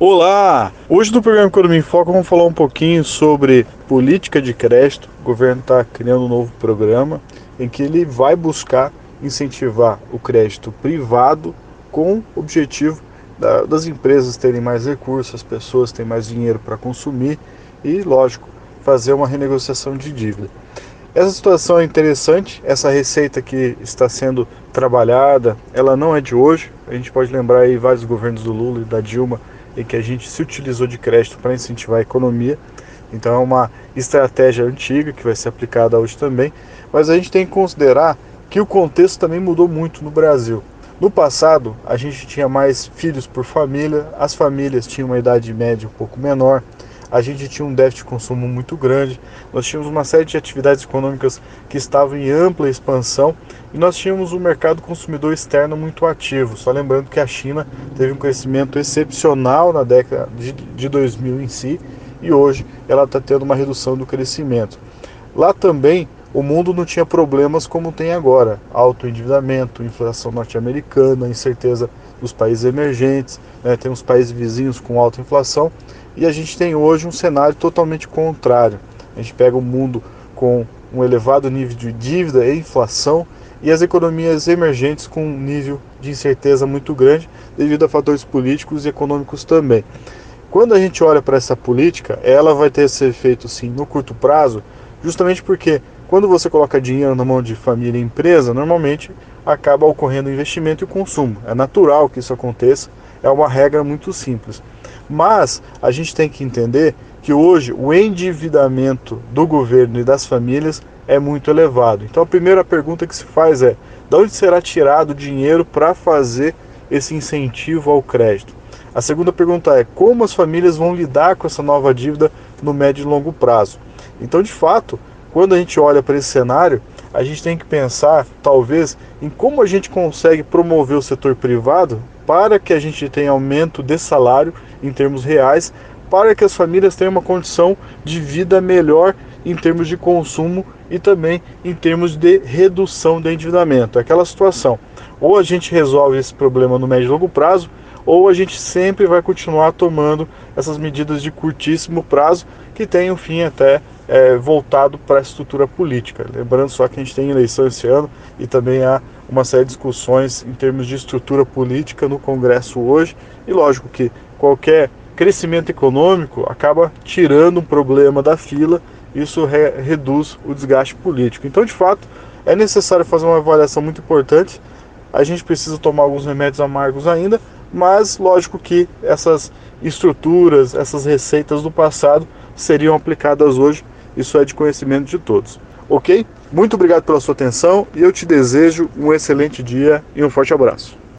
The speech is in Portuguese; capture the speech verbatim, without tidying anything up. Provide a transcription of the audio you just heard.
Olá! Hoje no programa Economia em Foco vamos falar um pouquinho sobre política de crédito. O governo está criando um novo programa em que ele vai buscar incentivar o crédito privado com o objetivo da, das empresas terem mais recursos, as pessoas terem mais dinheiro para consumir e, lógico, fazer uma renegociação de dívida. Essa situação é interessante, essa receita que está sendo trabalhada, ela não é de hoje. A gente pode lembrar aí vários governos do Lula e da Dilma em que a gente se utilizou de crédito para incentivar a economia. Então é uma estratégia antiga que vai ser aplicada hoje também, mas a gente tem que considerar que o contexto também mudou muito no Brasil. No passado, a gente tinha mais filhos por família, as famílias tinham uma idade média um pouco menor, a gente tinha um déficit de consumo muito grande, nós tínhamos uma série de atividades econômicas que estavam em ampla expansão e nós tínhamos um mercado consumidor externo muito ativo. Só lembrando que a China teve um crescimento excepcional na década de, de dois mil em si e hoje ela está tendo uma redução do crescimento. Lá também o mundo não tinha problemas como tem agora, alto endividamento, inflação norte-americana, incerteza dos países emergentes, né? Tem uns países vizinhos com alta inflação e a gente tem hoje um cenário totalmente contrário. A gente pega um mundo com um elevado nível de dívida e inflação e as economias emergentes com um nível de incerteza muito grande devido a fatores políticos e econômicos também. Quando a gente olha para essa política, ela vai ter esse efeito sim no curto prazo, justamente porque quando você coloca dinheiro na mão de família e empresa, normalmente acaba ocorrendo investimento e consumo. É natural que isso aconteça, é uma regra muito simples. Mas a gente tem que entender que hoje o endividamento do governo e das famílias é muito elevado. Então a primeira pergunta que se faz é: de onde será tirado o dinheiro para fazer esse incentivo ao crédito? A segunda pergunta é: como as famílias vão lidar com essa nova dívida no médio e longo prazo? Então, de fato, quando a gente olha para esse cenário, a gente tem que pensar, talvez, em como a gente consegue promover o setor privado para que a gente tenha aumento de salário em termos reais, para que as famílias tenham uma condição de vida melhor em termos de consumo e também em termos de redução do endividamento. É aquela situação: ou a gente resolve esse problema no médio e longo prazo, ou a gente sempre vai continuar tomando essas medidas de curtíssimo prazo que tem um fim até é, voltado para a estrutura política. Lembrando só que a gente tem eleição esse ano e também há uma série de discussões em termos de estrutura política no Congresso hoje, e lógico que qualquer crescimento econômico acaba tirando um problema da fila, isso re reduz o desgaste político. Então, de fato, é necessário fazer uma avaliação muito importante. A gente precisa tomar alguns remédios amargos ainda, mas lógico que essas estruturas, essas receitas do passado seriam aplicadas hoje, isso é de conhecimento de todos. Ok? Muito obrigado pela sua atenção e eu te desejo um excelente dia e um forte abraço.